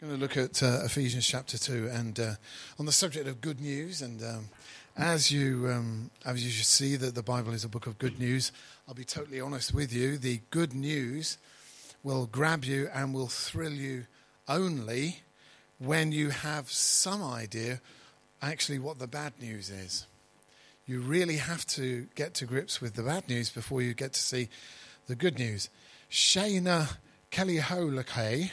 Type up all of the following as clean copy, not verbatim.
I'm going to look at Ephesians chapter 2 and on the subject of good news. And as you should see that the Bible is a book of good news, I'll be totally honest with you. The good news will grab you and will thrill you only when you have some idea actually what the bad news is. You really have to get to grips with the bad news before you get to see the good news. Shayna Keliholake,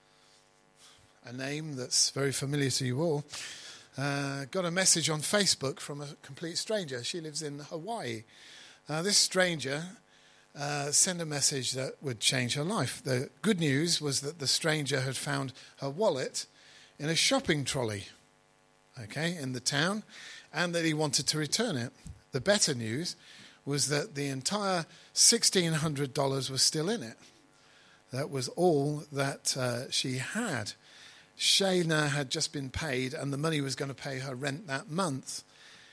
a name that's very familiar to you all, got a message on Facebook from a complete stranger. She lives in Hawaii. This stranger sent a message that would change her life. The good news was that the stranger had found her wallet in a shopping trolley, in the town, and that he wanted to return it. The better news was that the entire $1,600 was still in it. That was all that she had. Shayna had just been paid, and the money was going to pay her rent that month.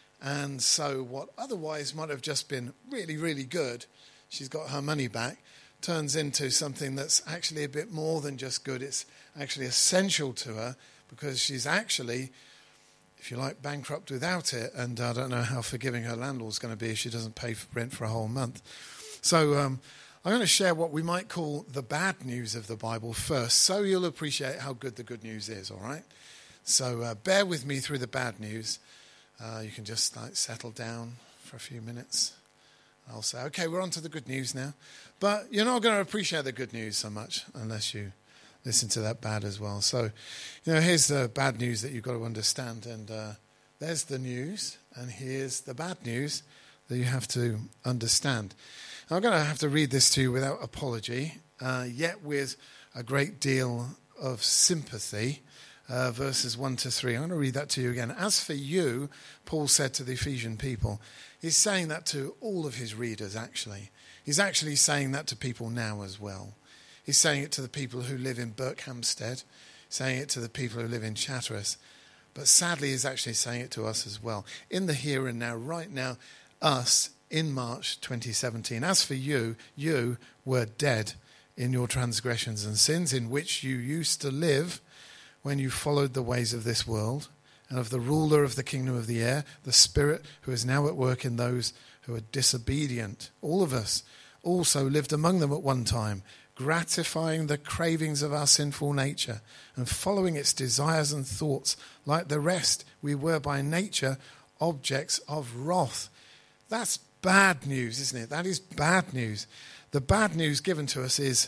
And so what otherwise might have just been really, really good, she's got her money back, turns into something that's actually a bit more than just good. It's actually essential to her because she's actually, if you like, bankrupt without it. And I don't know how forgiving her landlord's going to be if she doesn't pay for rent for a whole month. So I'm going to share what we might call the bad news of the Bible first, so you'll appreciate how good the good news is, all right? So bear with me through the bad news. You can just settle down for a few minutes. I'll say, okay, we're on to the good news now. But you're not going to appreciate the good news so much unless you listen to that bad as well. So, here's the bad news that you've got to understand. And there's the news, and here's the bad news that you have to understand. I'm going to have to read this to you without apology, yet with a great deal of sympathy. Verses 1 to 3. I'm going to read that to you again. As for you, Paul said to the Ephesian people, he's saying that to all of his readers, actually. He's actually saying that to people now as well. He's saying it to the people who live in Berkhamsted, saying it to the people who live in Chatteris. But sadly, he's actually saying it to us as well. In the here and now, right now, us, in March 2017. As for you, you were dead in your transgressions and sins in which you used to live when you followed the ways of this world and of the ruler of the kingdom of the air, the Spirit who is now at work in those who are disobedient. All of us also lived among them at one time, gratifying the cravings of our sinful nature and following its desires and thoughts. Like the rest, we were by nature objects of wrath. That's bad news, isn't it? That is bad news. The bad news given to us is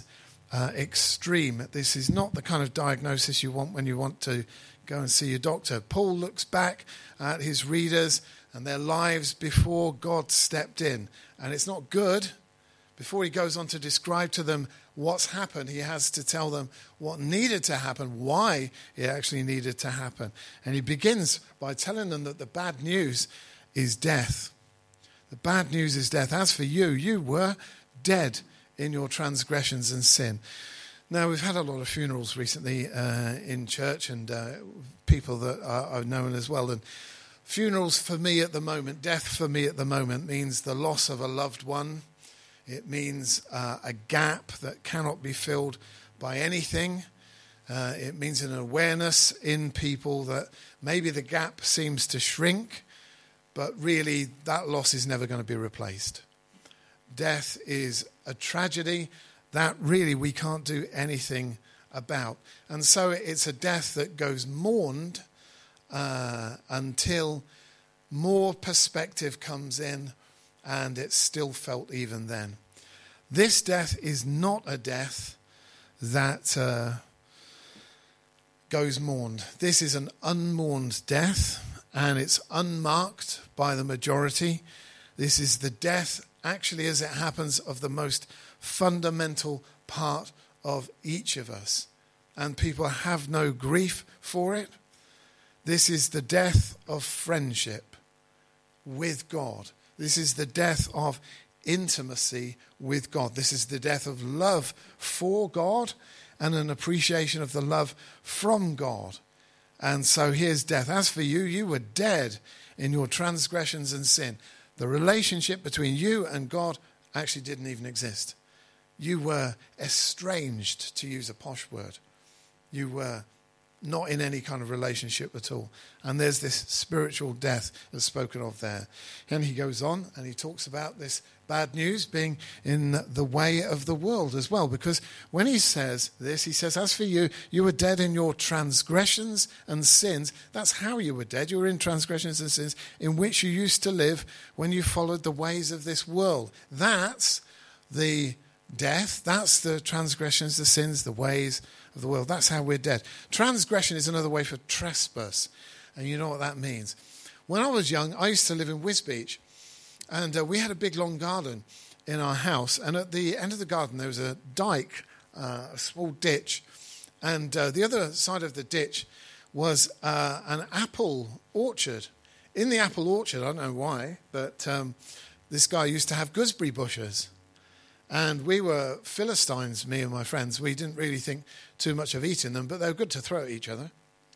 extreme. This is not the kind of diagnosis you want when you want to go and see your doctor. Paul looks back at his readers and their lives before God stepped in. And it's not good. Before he goes on to describe to them what's happened, he has to tell them what needed to happen, why it actually needed to happen. And he begins by telling them that the bad news is death. The bad news is death. As for you, you were dead in your transgressions and sin. Now, we've had a lot of funerals recently in church and people that are known as well. And funerals for me at the moment, death for me at the moment means the loss of a loved one. It means a gap that cannot be filled by anything. It means an awareness in people that maybe the gap seems to shrink, but really that loss is never going to be replaced. Death is a tragedy that really we can't do anything about. And so it's a death that goes mourned until more perspective comes in, and it's still felt even then. This death is not a death that goes mourned. This is an unmourned death, and it's unmarked by the majority. This is the death, actually, as it happens, of the most fundamental part of each of us. And people have no grief for it. This is the death of friendship with God. This is the death of intimacy with God. This is the death of love for God and an appreciation of the love from God. And so here's death. As for you, you were dead in your transgressions and sin. The relationship between you and God actually didn't even exist. You were estranged, to use a posh word. You were not in any kind of relationship at all. And there's this spiritual death that's spoken of there. And he goes on and he talks about this bad news being in the way of the world as well. Because when he says this, he says, as for you, you were dead in your transgressions and sins. That's how you were dead. You were in transgressions and sins in which you used to live when you followed the ways of this world. That's the death. That's the transgressions, the sins, the ways of the world. That's how we're dead. Transgression is another way for trespass. And you know what that means. When I was young, I used to live in Wisbech. And we had a big long garden in our house. And at the end of the garden, there was a dike, a small ditch. And the other side of the ditch was an apple orchard. In the apple orchard, I don't know why, but this guy used to have gooseberry bushes. And we were Philistines, me and my friends. We didn't really think too much of eating them, but they were good to throw at each other.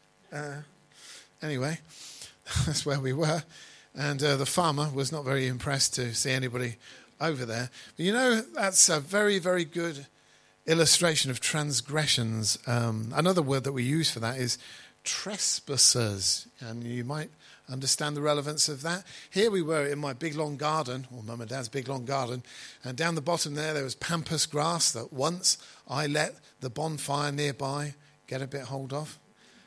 Anyway, that's where we were. And the farmer was not very impressed to see anybody over there. But you know, that's a very, very good illustration of transgressions. Another word that we use for that is trespassers. And you might understand the relevance of that. Here we were in my big long garden, or Mum and Dad's big long garden, and down the bottom there was pampas grass that once I let the bonfire nearby get a bit hold of.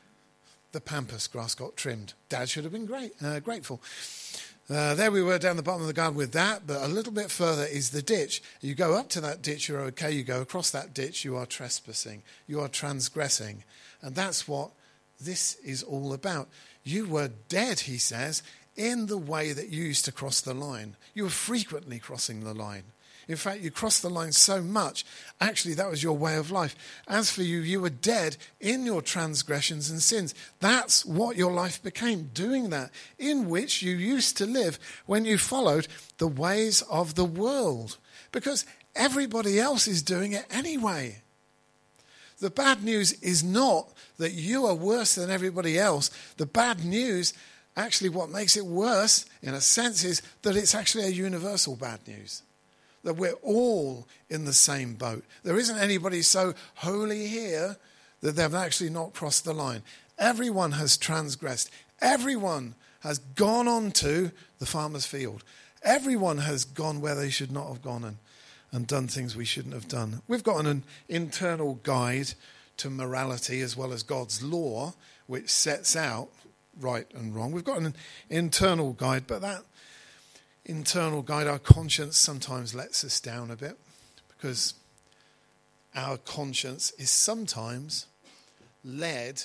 The pampas grass got trimmed. Dad should have been grateful. There we were down the bottom of the garden with that, but a little bit further is the ditch. You go up to that ditch, you're okay. You go across that ditch, you are trespassing. You are transgressing. And that's what this is all about. You were dead, he says, in the way that you used to cross the line. You were frequently crossing the line. In fact, you crossed the line so much, actually that was your way of life. As for you, you were dead in your transgressions and sins. That's what your life became, doing that, in which you used to live when you followed the ways of the world. Because everybody else is doing it anyway. The bad news is not that you are worse than everybody else. The bad news, actually what makes it worse, in a sense, is that it's actually a universal bad news. That we're all in the same boat. There isn't anybody so holy here that they've actually not crossed the line. Everyone has transgressed. Everyone has gone on to the farmer's field. Everyone has gone where they should not have gone and done things we shouldn't have done. We've got an internal guide to morality as well as God's law, which sets out right and wrong. We've got an internal guide, but that internal guide, our conscience sometimes lets us down a bit because our conscience is sometimes led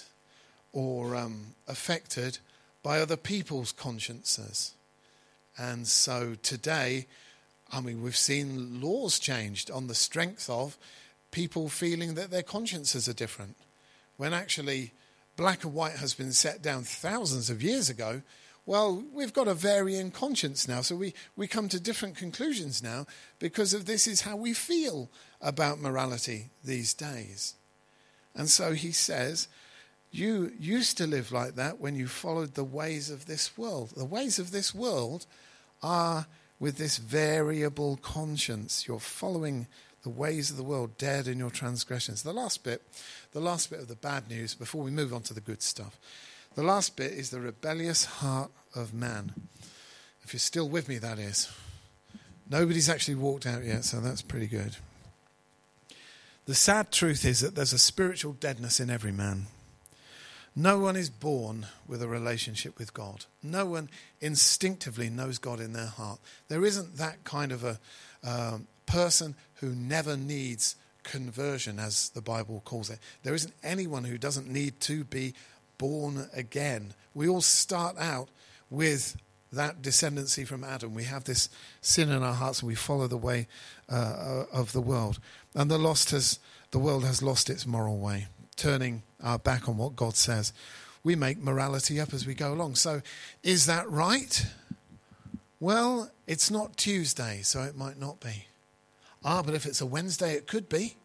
or affected by other people's consciences. And so today, we've seen laws changed on the strength of people feeling that their consciences are different. When actually black and white has been set down thousands of years ago, well, we've got a varying conscience now. So we come to different conclusions now because of this is how we feel about morality these days. And so he says, you used to live like that when you followed the ways of this world. The ways of this world are with this variable conscience. You're following the ways of the world, dead in your transgressions. The last bit of the bad news before we move on to the good stuff. The last bit is the rebellious heart of man. If you're still with me, that is. Nobody's actually walked out yet, so that's pretty good. The sad truth is that there's a spiritual deadness in every man. No one is born with a relationship with God. No one instinctively knows God in their heart. There isn't that kind of a person who never needs conversion, as the Bible calls it. There isn't anyone who doesn't need to be born again. We all start out with that descendancy from Adam. We have this sin in our hearts and we follow the way of the world. And the world has lost its moral way, turning our back on what God says. We make morality up as we go along. So is that right? Well, it's not Tuesday, so it might not be. But if it's a Wednesday, it could be.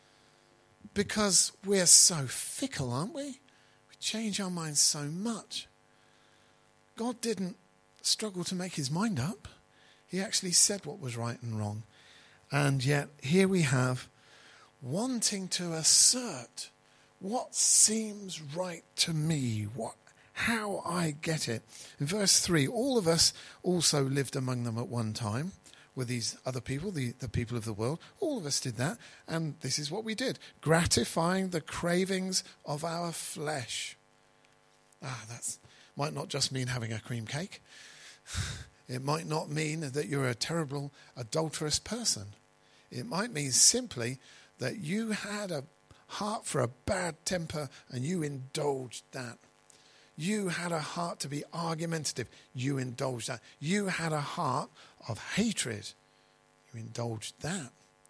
Because we're so fickle, aren't we? We change our minds so much. God didn't struggle to make his mind up. He actually said what was right and wrong. And yet here we have wanting to assert what seems right to me, how I get it. In verse 3, all of us also lived among them at one time, with these other people, the people of the world. All of us did that, and this is what we did, gratifying the cravings of our flesh. That might not just mean having a cream cake. It might not mean that you're a terrible, adulterous person. It might mean simply that you had a heart for a bad temper and you indulged that. You had a heart to be argumentative. You indulged that. You had a heart of hatred. You indulged that.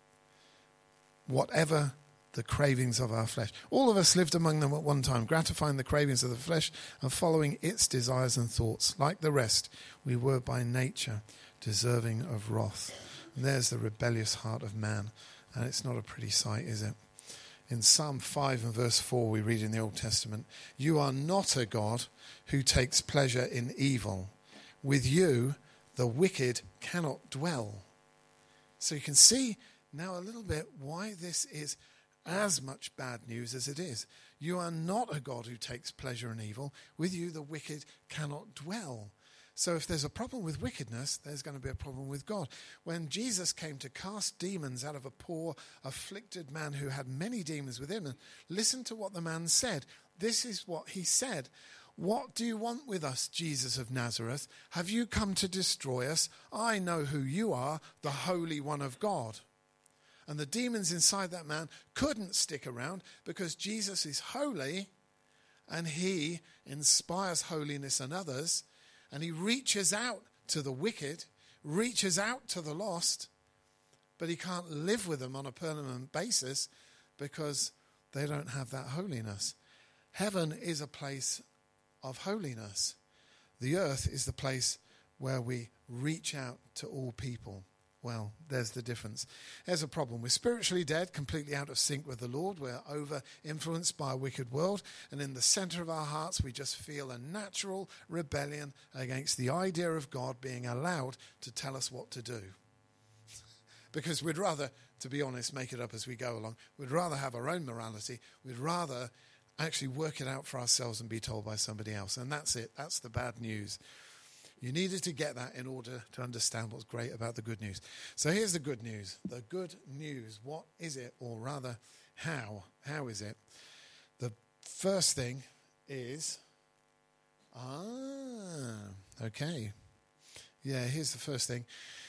Whatever the cravings of our flesh. All of us lived among them at one time, gratifying the cravings of the flesh and following its desires and thoughts. Like the rest, we were by nature deserving of wrath. And there's the rebellious heart of man. And it's not a pretty sight, is it? In Psalm 5 and verse 4, we read in the Old Testament, "You are not a God who takes pleasure in evil. With you, the wicked cannot dwell." So you can see now a little bit why this is as much bad news as it is. You are not a God who takes pleasure in evil. With you, the wicked cannot dwell. So if there's a problem with wickedness, there's going to be a problem with God. When Jesus came to cast demons out of a poor, afflicted man who had many demons within him, listen to what the man said. This is what he said. "What do you want with us, Jesus of Nazareth? Have you come to destroy us? I know who you are, the Holy One of God." And the demons inside that man couldn't stick around because Jesus is holy and he inspires holiness in others. And he reaches out to the wicked, reaches out to the lost, but he can't live with them on a permanent basis because they don't have that holiness. Heaven is a place of holiness. The earth is the place where we reach out to all people. Well, there's the difference. There's a problem. We're spiritually dead, completely out of sync with the Lord. We're over-influenced by a wicked world. And in the center of our hearts, we just feel a natural rebellion against the idea of God being allowed to tell us what to do. Because we'd rather, to be honest, make it up as we go along. We'd rather have our own morality. We'd rather actually work it out for ourselves and be told by somebody else. And that's it. That's the bad news. You needed to get that in order to understand what's great about the good news. So here's the good news. The good news. What is it? Or rather, how? How is it? The first thing is... okay. Yeah, here's the first thing.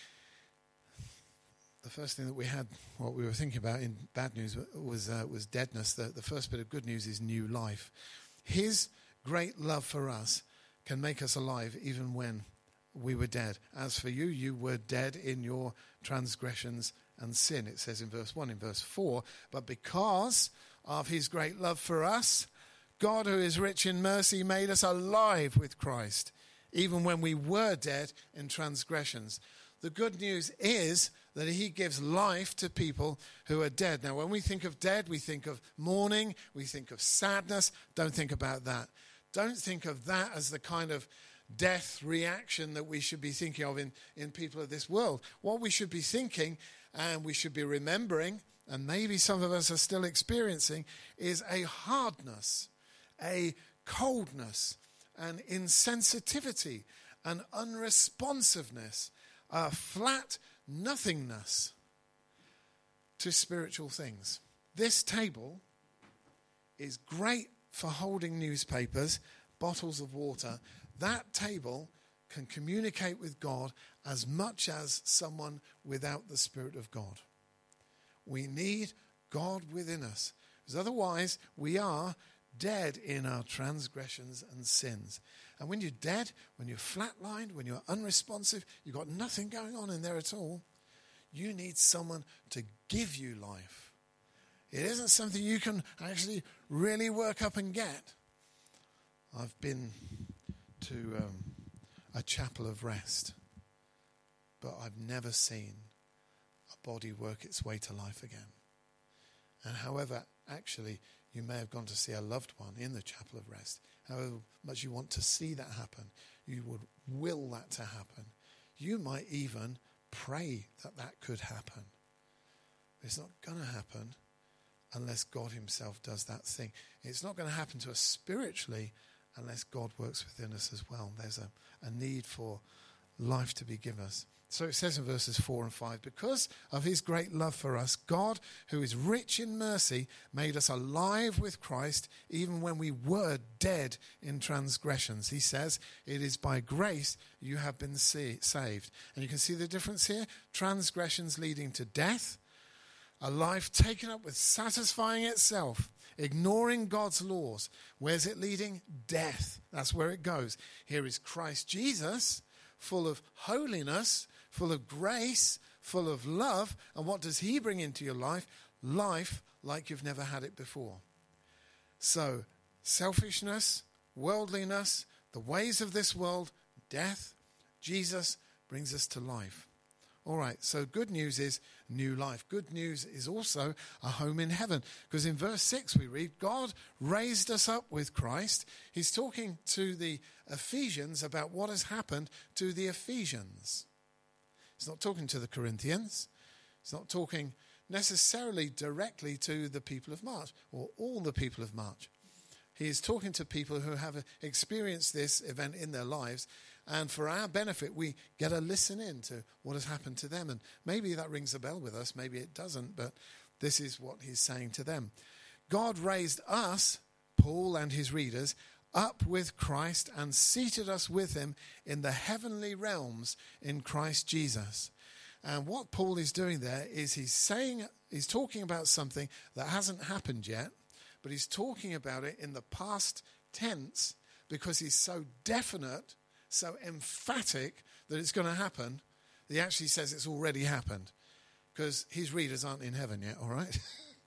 The first thing that we had, what we were thinking about in bad news was deadness. The first bit of good news is new life. His great love for us can make us alive even when we were dead. As for you, you were dead in your transgressions and sin. It says in verse 1. In verse 4, but because of his great love for us, God, who is rich in mercy, made us alive with Christ, even when we were dead in transgressions. The good news is that he gives life to people who are dead. Now, when we think of dead, we think of mourning, we think of sadness. Don't think about that. Don't think of that as the kind of death reaction that we should be thinking of in people of this world. What we should be thinking, and we should be remembering, and maybe some of us are still experiencing, is a hardness, a coldness, an insensitivity, an unresponsiveness, a flat nothingness to spiritual things. This table is great for holding newspapers, bottles of water. That table can communicate with God as much as someone without the Spirit of God. We need God within us, because otherwise we are dead in our transgressions and sins. And when you're dead, when you're flatlined, when you're unresponsive, you've got nothing going on in there at all, you need someone to give you life. It isn't something you can actually really work up and get. I've been to a chapel of rest, but I've never seen a body work its way to life again. And however, actually, you may have gone to see a loved one in the chapel of rest, however much you want to see that happen, you would will that to happen. You might even pray that that could happen. It's not going to happen unless God himself does that thing. It's not going to happen to us spiritually unless God works within us as well. There's a need for life to be given us. So it says in verses 4 and 5, because of his great love for us, God, who is rich in mercy, made us alive with Christ even when we were dead in transgressions. He says, it is by grace you have been saved. And you can see the difference here. Transgressions leading to death, a life taken up with satisfying itself, ignoring God's laws. Where's it leading? Death. That's where it goes. Here is Christ Jesus, full of holiness, full of grace, full of love. And what does he bring into your life? Life like you've never had it before. So, selfishness, worldliness, the ways of this world, death. Jesus brings us to life. All right, so good news is new life. Good news is also a home in heaven. Because in verse 6 we read, God raised us up with Christ. He's talking to the Ephesians about what has happened to the Ephesians. He's not talking to the Corinthians. He's not talking necessarily directly to the people of March or all the people of March. He is talking to people who have experienced this event in their lives. And for our benefit, we get a listen in to what has happened to them. And maybe that rings a bell with us. Maybe it doesn't. But this is what he's saying to them. God raised us, Paul and his readers, up with Christ and seated us with him in the heavenly realms in Christ Jesus. And what Paul is doing there is he's talking about something that hasn't happened yet. But he's talking about it in the past tense because he's so definite, so emphatic that it's going to happen. He actually says it's already happened because his readers aren't in heaven yet, all right?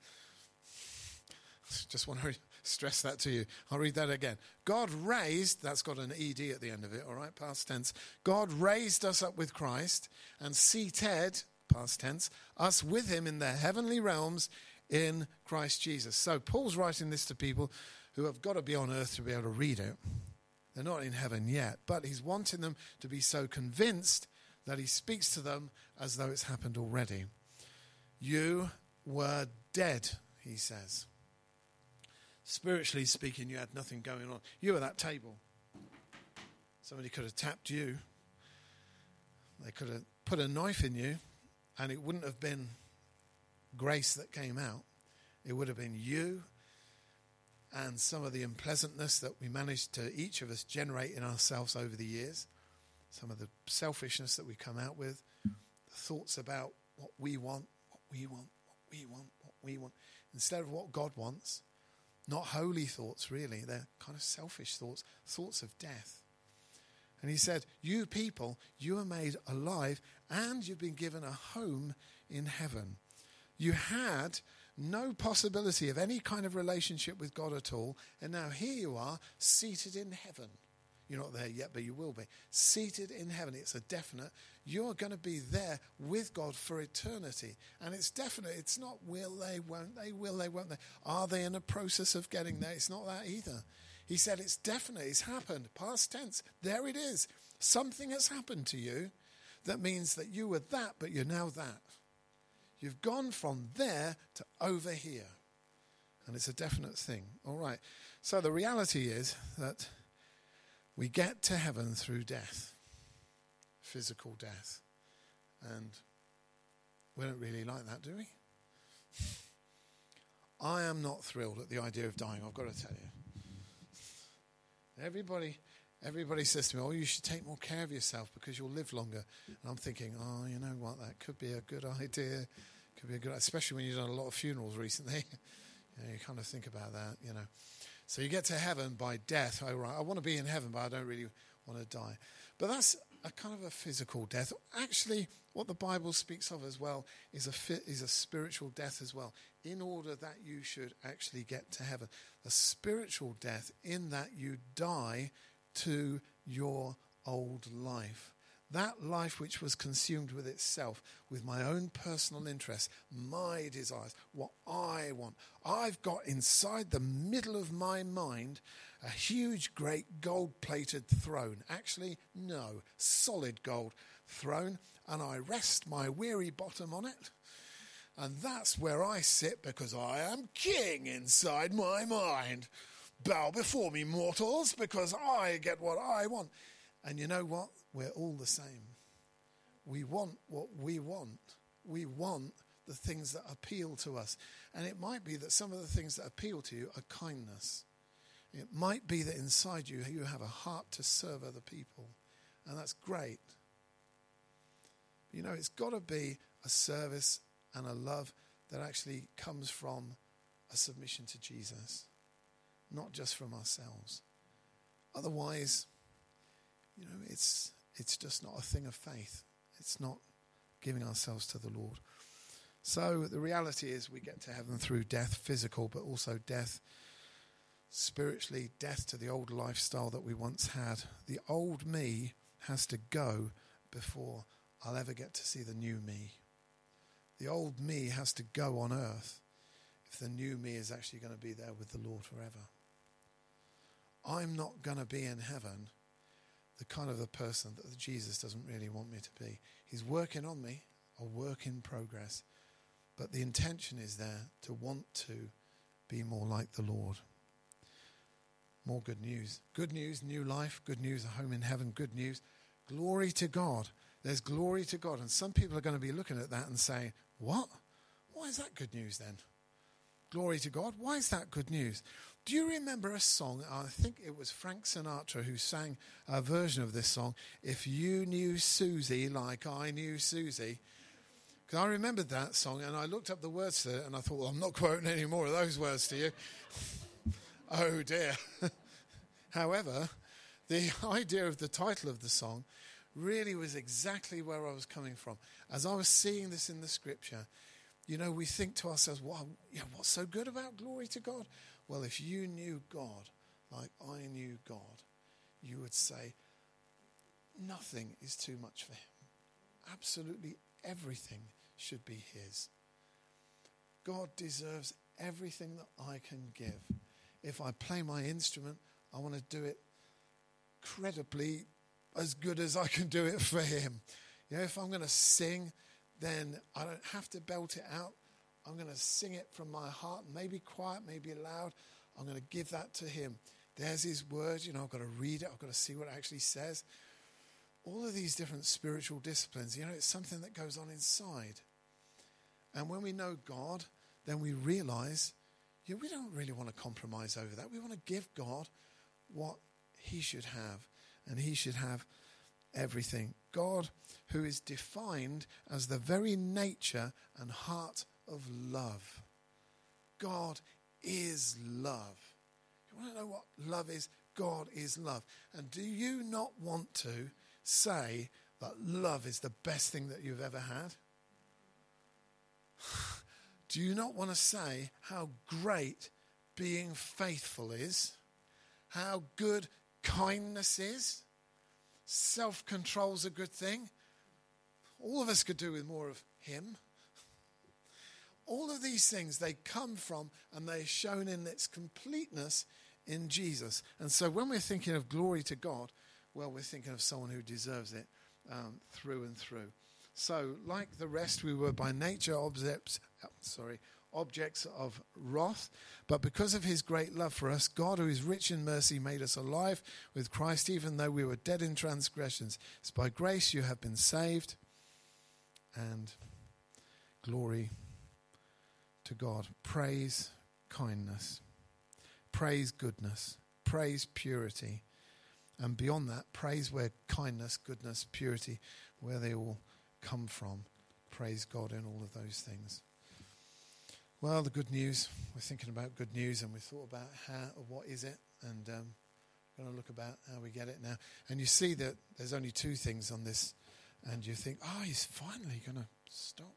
Just want to stress that to you. I'll read that again. God raised, that's got an ed at the end of it, all right, past tense. God raised us up with Christ and seated, past tense, us with him in the heavenly realms in Christ Jesus. So Paul's writing this to people who have got to be on earth to be able to read it. They're not in heaven yet, but he's wanting them to be so convinced that he speaks to them as though it's happened already. You were dead, he says. Spiritually speaking, you had nothing going on. You were that table. Somebody could have tapped you. They could have put a knife in you, and it wouldn't have been grace that came out. It would have been you and some of the unpleasantness that we managed to, each of us, generate in ourselves over the years. Some of the selfishness that we come out with. The thoughts about what we want, what we want, what we want, what we want. Instead of what God wants. Not holy thoughts, really. They're kind of selfish thoughts. Thoughts of death. And he said, you people, you are made alive and you've been given a home in heaven. You had no possibility of any kind of relationship with God at all. And now here you are, seated in heaven. You're not there yet, but you will be. Seated in heaven. It's a definite. You're going to be there with God for eternity. And it's definite. It's not will they, won't they, will they, won't they. Are they in a process of getting there? It's not that either. He said it's definite. It's happened. Past tense. There it is. Something has happened to you that means that you were that, but you're now that. You've gone from there to over here. And it's a definite thing. All right. So the reality is that we get to heaven through death. Physical death. And we don't really like that, do we? I am not thrilled at the idea of dying, I've got to tell you. Everybody says to me, oh, you should take more care of yourself because you'll live longer. And I'm thinking, oh, you know what, that could be a good idea. Could be a good, especially when you've done a lot of funerals recently. You kind of think about that, you know. So you get to heaven by death. Oh, right, I want to be in heaven, but I don't really want to die. But that's a kind of a physical death. Actually, what the Bible speaks of as well is a spiritual death as well, in order that you should actually get to heaven. A spiritual death in that you die to your old life. That life which was consumed with itself, with my own personal interests, my desires, what I want. I've got inside the middle of my mind a huge, great gold-plated throne. Actually, no, solid gold throne. And I rest my weary bottom on it. And that's where I sit because I am king inside my mind. Bow before me, mortals, because I get what I want. And you know what? We're all the same. We want what we want. We want the things that appeal to us. And it might be that some of the things that appeal to you are kindness. It might be that inside you, you have a heart to serve other people. And that's great. You know, it's got to be a service and a love that actually comes from a submission to Jesus, not just from ourselves. Otherwise, you know, it's just not a thing of faith. It's not giving ourselves to the Lord. So the reality is we get to heaven through death, physical, but also death spiritually, death to the old lifestyle that we once had. The old me has to go before I'll ever get to see the new me. The old me has to go on earth if the new me is actually going to be there with the Lord forever. I'm not going to be in heaven the kind of a person that Jesus doesn't really want me to be. He's working on me, a work in progress. But the intention is there to want to be more like the Lord. More good news. Good news, new life. Good news, a home in heaven. Good news, glory to God. There's glory to God. And some people are going to be looking at that and saying, what? Why is that good news then? Glory to God. Why is that good news? Do you remember a song? I think it was Frank Sinatra who sang a version of this song, If You Knew Susie Like I Knew Susie. Because I remembered that song and I looked up the words to it and I thought, well, I'm not quoting any more of those words to you. Oh dear. However, the idea of the title of the song really was exactly where I was coming from. As I was seeing this in the scripture, you know, we think to ourselves, wow, you know, what's so good about glory to God? Well, if you knew God like I knew God, you would say, nothing is too much for him. Absolutely everything should be his. God deserves everything that I can give. If I play my instrument, I want to do it credibly as good as I can do it for him. You know, if I'm going to sing, then I don't have to belt it out. I'm going to sing it from my heart, maybe quiet, maybe loud. I'm going to give that to him. There's his word. You know, I've got to read it. I've got to see what it actually says. All of these different spiritual disciplines, you know, it's something that goes on inside. And when we know God, then we realize, you know, we don't really want to compromise over that. We want to give God what he should have. And he should have everything. God, who is defined as the very nature and heart of love. God is love. You want to know what love is? God is love. And do you not want to say that love is the best thing that you've ever had? Do you not want to say how great being faithful is? How good kindness is? Self-control's a good thing. All of us could do with more of him. All of these things, they come from and they're shown in its completeness in Jesus. And so when we're thinking of glory to God, well, we're thinking of someone who deserves it through and through. So, like the rest, we were by nature objects of wrath, but because of his great love for us, God, who is rich in mercy, made us alive with Christ, even though we were dead in transgressions. It's by grace you have been saved, and glory to God. Praise kindness, praise goodness, praise purity, and beyond that, praise where kindness, goodness, purity, where they all come from. Praise God in all of those things. Well, the good news, we're thinking about good news, and we thought about what is it, and we're going to look about how we get it now. And you see that there's only two things on this, and you think, oh, he's finally going to stop.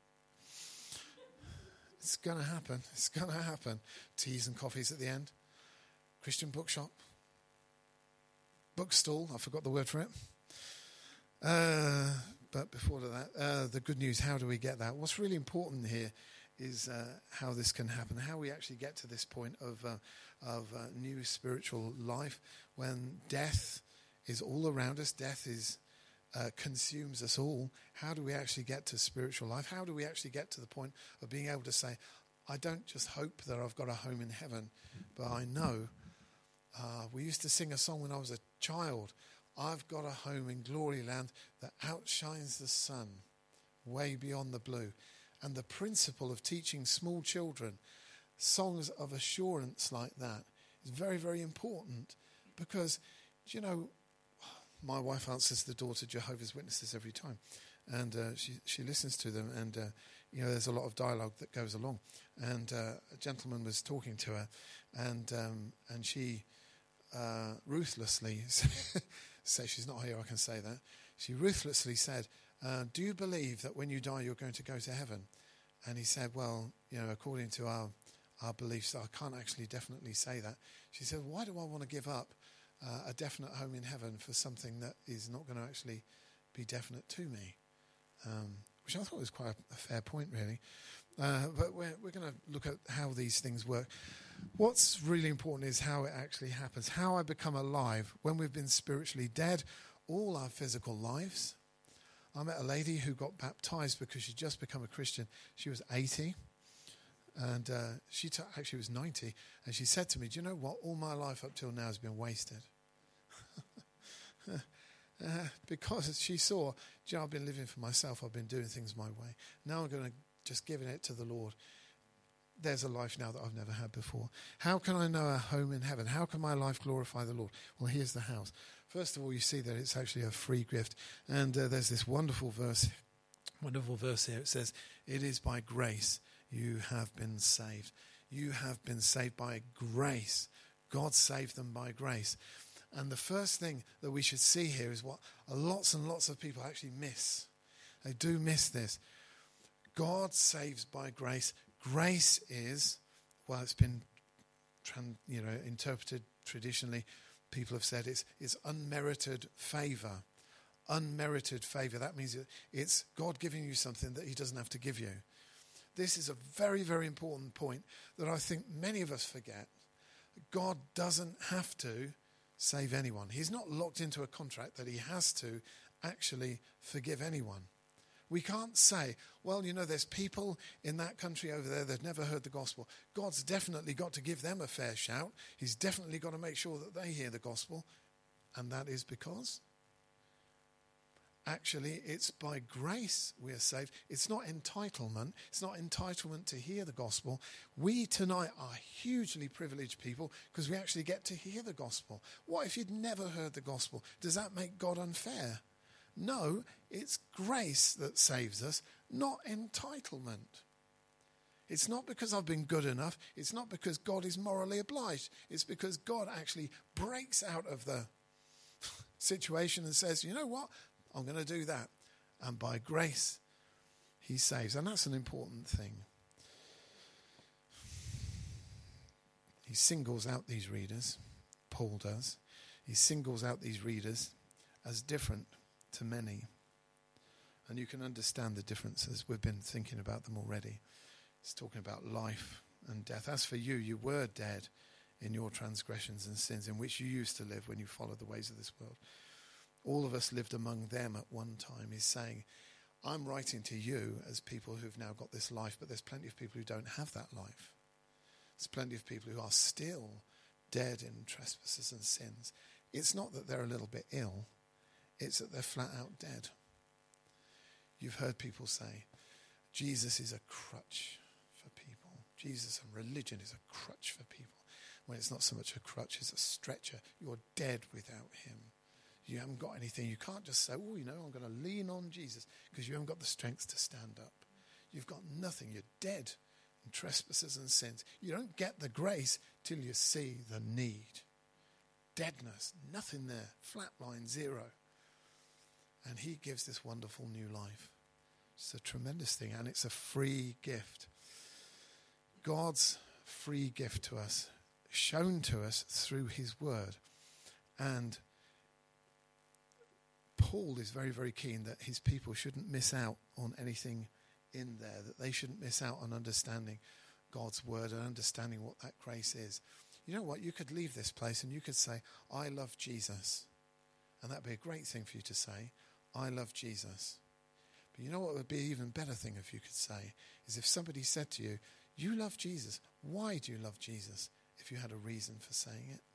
It's going to happen. It's going to happen. Teas and coffees at the end. Christian bookshop. Bookstall, I forgot the word for it. But before that, the good news, how do we get that? What's really important here is how this can happen, how we actually get to this point of new spiritual life when death is all around us. Death is consumes us all. How do we actually get to spiritual life? How do we actually get to the point of being able to say, I don't just hope that I've got a home in heaven, but I know. We used to sing a song when I was a child. I've got a home in glory land that outshines the sun, way beyond the blue. And the principle of teaching small children songs of assurance like that is very, very important, because, you know, my wife answers the door to Jehovah's Witnesses every time, and she listens to them, and you know, there's a lot of dialogue that goes along. And a gentleman was talking to her, and she ruthlessly said, she's not here, I can say that. She ruthlessly said, "Do you believe that when you die you're going to go to heaven?" And he said, "Well, you know, according to our beliefs, I can't actually definitely say that." She said, "Why do I want to give up a definite home in heaven for something that is not going to actually be definite to me?" Which I thought was quite a fair point, really. But we're going to look at how these things work. What's really important is how it actually happens, how I become alive when we've been spiritually dead all our physical lives. I met a lady who got baptized because she'd just become a Christian. She was 80. And she actually was 90, and she said to me, "Do you know what? All my life up till now has been wasted." Because she saw, "Do you know, I've been living for myself. I've been doing things my way. Now I'm going to just giving it to the Lord. There's a life now that I've never had before. How can I know a home in heaven? How can my life glorify the Lord?" Well, here's the house. First of all, you see that it's actually a free gift. And there's this wonderful verse here. It says, "It is by grace you have been saved." You have been saved by grace. God saved them by grace. And the first thing that we should see here is what lots and lots of people actually miss. They do miss this. God saves by grace. Grace is, well, it's been interpreted traditionally. People have said it's unmerited favor. Unmerited favor. That means it's God giving you something that he doesn't have to give you. This is a very, very important point that I think many of us forget. God doesn't have to save anyone. He's not locked into a contract that he has to actually forgive anyone. We can't say, well, you know, there's people in that country over there that have never heard the gospel. God's definitely got to give them a fair shout. He's definitely got to make sure that they hear the gospel. And that is because actually it's by grace we are saved. It's not entitlement. It's not entitlement to hear the gospel. We tonight are hugely privileged people because we actually get to hear the gospel. What if you'd never heard the gospel? Does that make God unfair? No, it's grace that saves us, not entitlement. It's not because I've been good enough. It's not because God is morally obliged. It's because God actually breaks out of the situation and says, "You know what? I'm going to do that." And by grace, he saves. And that's an important thing. He singles out these readers. Paul does. He singles out these readers as different to many. And you can understand the differences. We've been thinking about them already. It's talking about life and death. As for you, you were dead in your transgressions and sins in which you used to live when you followed the ways of this world. All of us lived among them at one time. He's saying, I'm writing to you as people who've now got this life, but there's plenty of people who don't have that life. There's plenty of people who are still dead in trespasses and sins. It's not that they're a little bit ill. It's that they're flat out dead. You've heard people say, Jesus is a crutch for people. Jesus and religion is a crutch for people. When it's not so much a crutch, it's a stretcher. You're dead without him. You haven't got anything. You can't just say, oh, you know, I'm going to lean on Jesus, because you haven't got the strength to stand up. You've got nothing. You're dead in trespasses and sins. You don't get the grace till you see the need. Deadness, nothing there, flat line, zero. And he gives this wonderful new life. It's a tremendous thing, and it's a free gift. God's free gift to us, shown to us through his word. And Paul is very, very keen that his people shouldn't miss out on anything in there, that they shouldn't miss out on understanding God's word and understanding what that grace is. You know what? You could leave this place and you could say, I love Jesus. And that'd be a great thing for you to say. I love Jesus. But you know what would be an even better thing if you could say, is if somebody said to you, you love Jesus. Why do you love Jesus? If you had a reason for saying it.